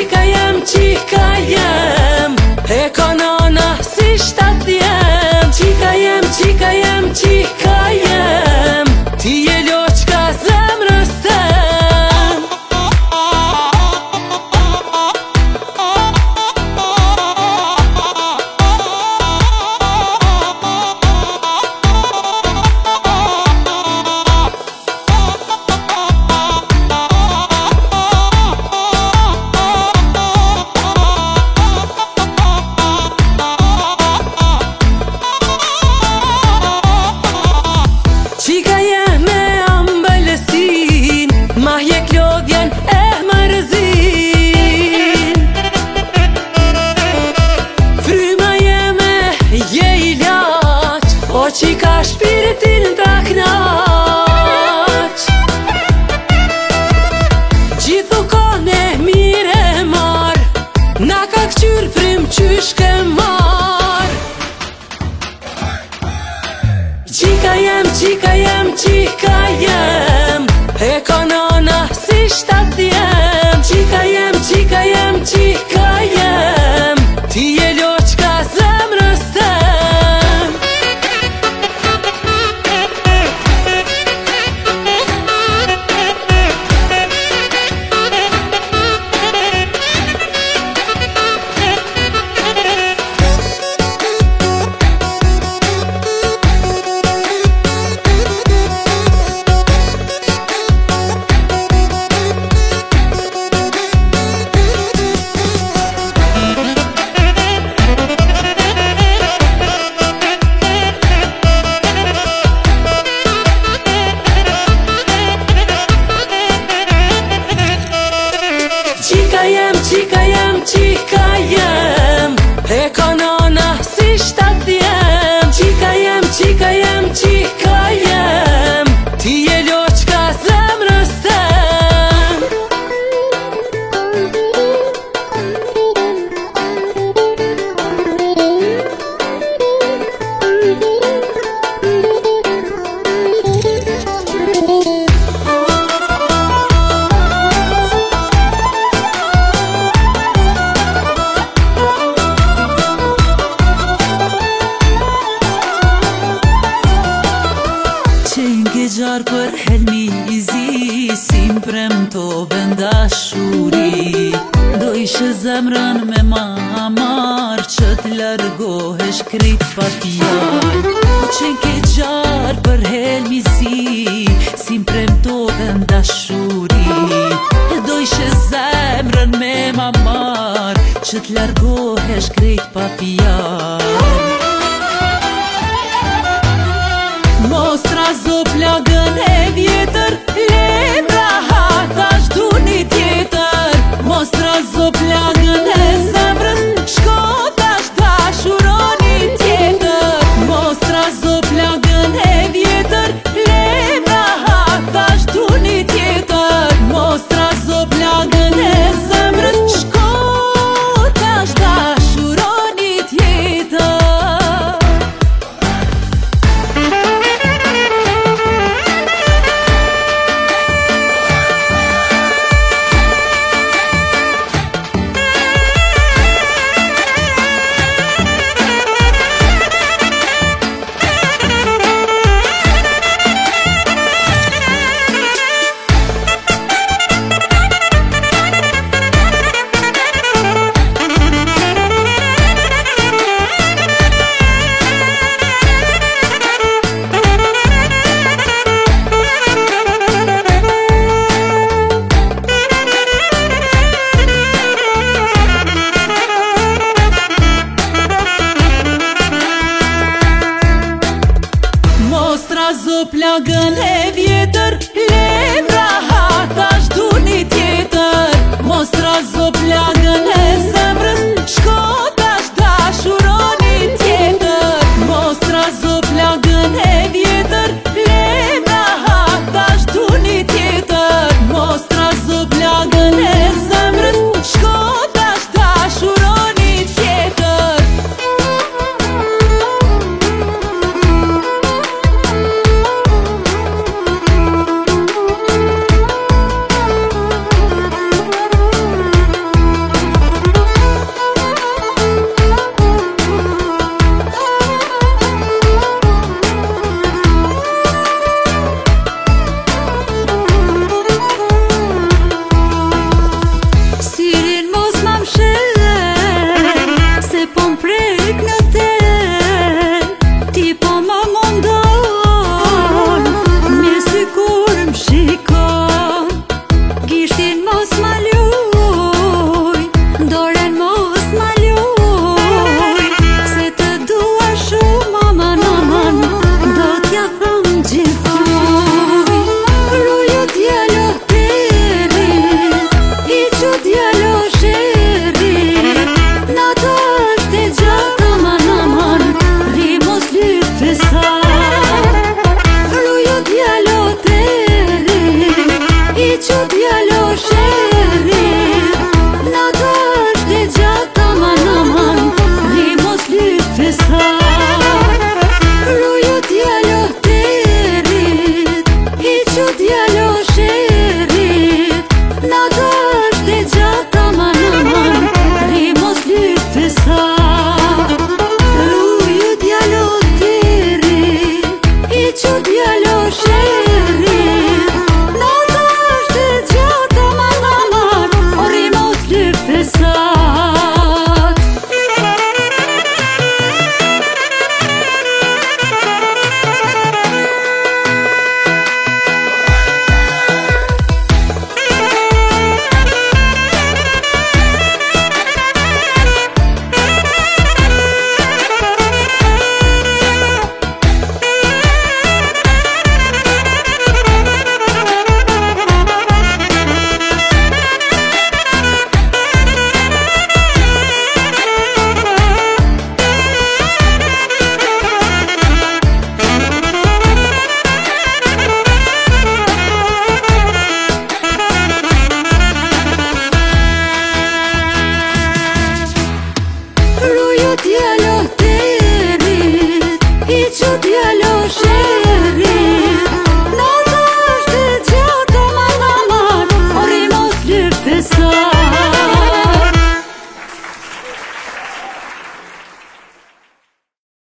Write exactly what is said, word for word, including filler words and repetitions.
qika jem, qika jem, e kanana si shtat jem. Qika jem, qika jem, qika jem, ti je loqka zemrës tem. Qika jem me ambëlësin, ma je klodhjen e mërzin. Fryma jeme je i laq, o qika shpiritin ta knaq. Gjithu kone mire mar, na ka këqyr frym qysh ke mar. Qika jem, qika jem, qika jem, e kanana si shtat jem. Qika jem, qika jem, qika jem, ti je loqka zemrës tem. Qika jem, qika jem, qika jem, e kanana si shtat jem. Qika jem, qika jem, qika jem, ti je loqka zemrës tem. Qenke gjarë për helmizi, si m'premtove ndashuri. Do ishe zemrën me ma amar, që t'largohesh krejt pa fjalë. Qenke gjarë për helmizi, si m'premtove ndashuri. Do ishe zemrën me ma amar, që t'largohesh krejt pa fjalë. Mostra zo plagën e vjetër, lemra hatash du një tjetër. Mostra zo plagën e zemrës, shko tash dashuroni tjetër. Mostra zo plagën e vjetër, lemra hatash du një tjetër. Mostra zo plagën e zemrës, shko tash dashuroni tjetër. Zo plagën e vjetër, lemra hatash du një tjetër. Mostra zo plagën e zemrës, shko tash dashuroni tjetër. Mostra zo plagën e vjetër, lemra hatash du një tjetër. Mostra zo plagën e zemrës, shko tash dashuroni tjetër. prek në ten, ti po më mundon, mirë si kur më shikon. Gishtin mos ma luj, doren mos ma luj, se të dua shumë aman aman, do t'ja thëm gjithuj. Ruju djelo teri, i që djelo sheri, në të është e gjatë aman aman, ri mos lyp fesat. Ruju djelo teri, i që djelo sheri, në të është e gjatë aman aman, ri mos lyp fesat. Ruju djelo teri, i që djelo sheri, në të është e gjatë aman aman, ri mos lyp fesat. Ruju djelo teri, i që djelo sheri, në të është e gjatë aman aman, ri mos lyp fesat. Ruju djelo teri, i që djelo